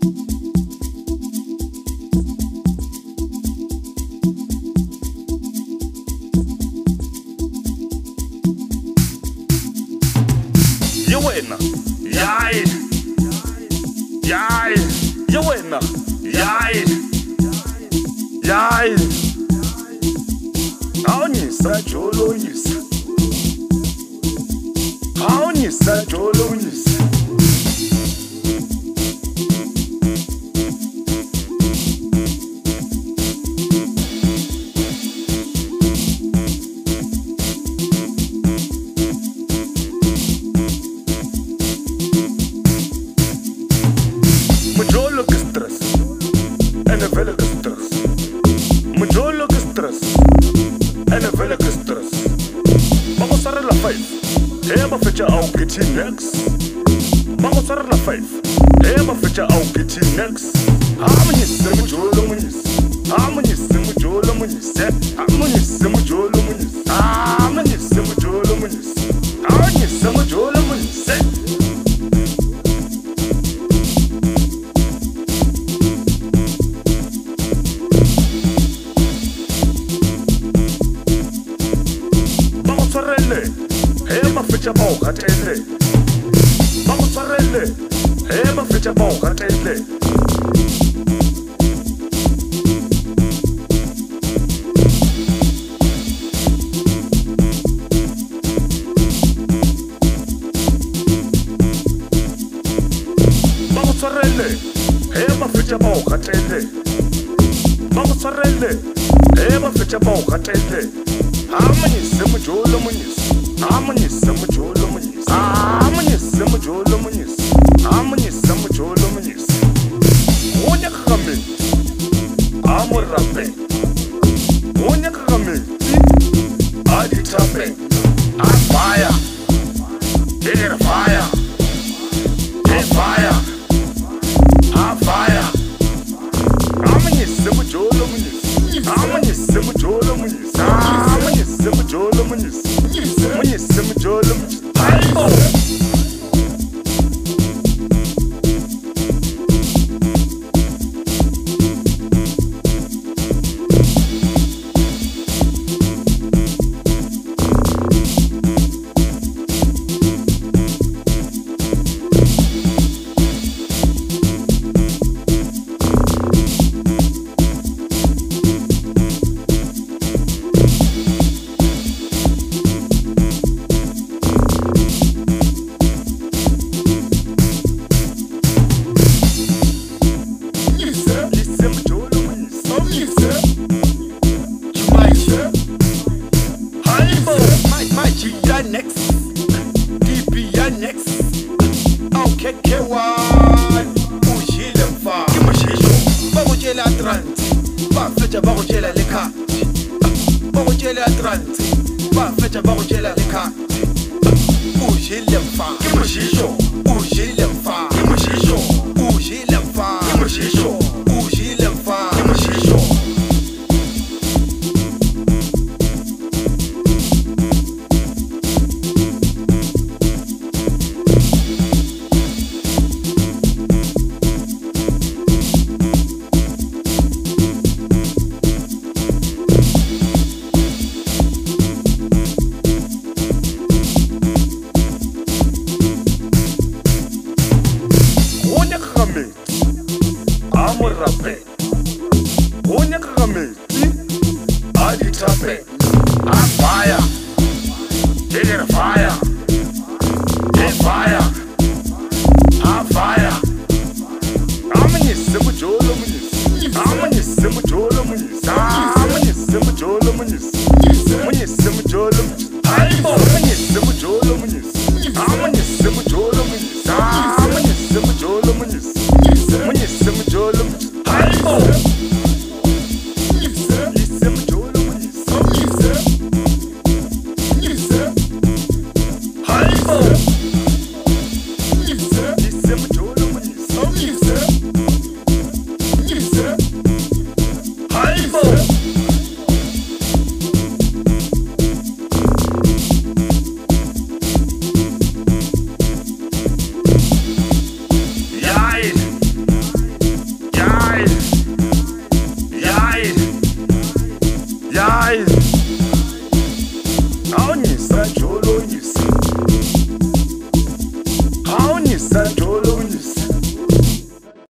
Yewena, yai, yai, yewena, yai, yai. Aunisa jolo yisa, aunisa jolo yisa. Majolo que stress, en vele que stress. Majolo que stress, en vele que stress. Vamos a la 5, eba fecha au kiti next. Vamos a la 5, eba fecha au kiti next. Amunyise majolo munyise, amunyise majolo munyise, amunyise majolo munyise, amunyise majolo munyise, amunyise majolo munyise. Eba fecha bao katele. Vamos a rele. Eba fecha bao katele. Vamos a rele. Eba fecha bao katele. Vamos a rele. Eba fecha bao katele. Amunyise majolo munyise. Amunyise majolo munyise, amunyise majolo munyise, amunyise majolo munyise. Onya kame, amurape. Onya kame, aditape. Fire, get fire, get fire, fire. Amunyise majolo munyise, amunyise majolo munyise, amunyise majolo munyise. Munyise majolo munyise. Next, DP next, okay, K1, Ujile mfa, kimashisho, bakutshela Atlanti, bafetha bakutshela lekhati, bakutshela Atlanti, bafetha bakutshela lekhati, Ujile mfa, kimashisho, Ujile mfa, kimashisho, Ujile mfa, kimashisho, Ujile mfa, kimashisho. Amurape. Onya kame, aditape. Fire, get fire, get fire, fire. Amunyise majolo munyise, amunyise majolo munyise.